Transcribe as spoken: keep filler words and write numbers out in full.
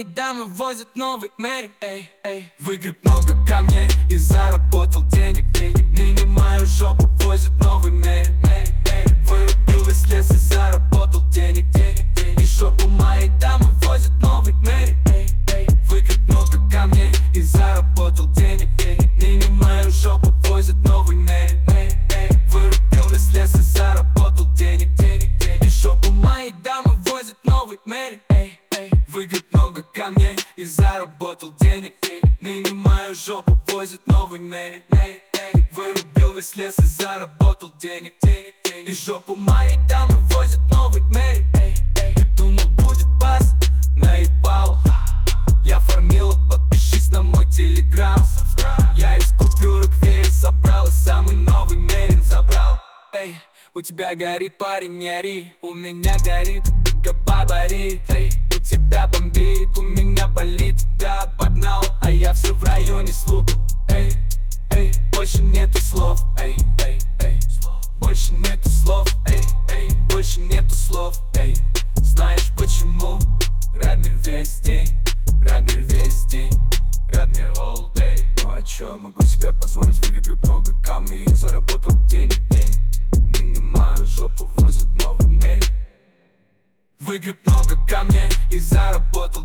мои дамы возят новый Мэри, эй, эй. Выгреб много камней и заработал денег, денег. Ныне мою жопу возят новый Мэри, Мэри, эй. Вырубил из леса и заработал денег, денег, денег. И жопу мои дамы возят новый Мэри, эй, эй. Выгреб много камней и заработал денег, денег. Ныне мою жопу возят новый Мэри, Мэри, эй. Вырубил из леса и заработал денег, денег, денег. И жопу мои дамы возят новый Мэри, эй, эй. Выгреб много камней и заработал денег, денег. Ныне мою жопу возят новый Мэри, Мэри, эй. Вырубил весь лес и заработал денег, денег, денег. И жопу мои дамы возят новый Мэри, эй, эй. Думал будет бас, наебал. Я фармил, подпишись на мой телеграм. Я из купюрок веер собрал и самый новый Мерин забрал. Эй, у тебя горит, парень, не ори. У меня горит, габарит, эй. У тебя бомбит, у меня болит. Да, погнал, а я все в районе слуг. Эй, эй, больше нету слов. Эй, эй, эй, больше нету слов. Эй, эй, больше нету слов. Эй, знаешь почему? Радмир весь день, Радмир весь день, Радмир all day. Ну а чё, могу себе позволить, выиграю много камней и заработал денег, денег. Ныне мою жопу возят новый Мэри. Выгреб много камней и заработал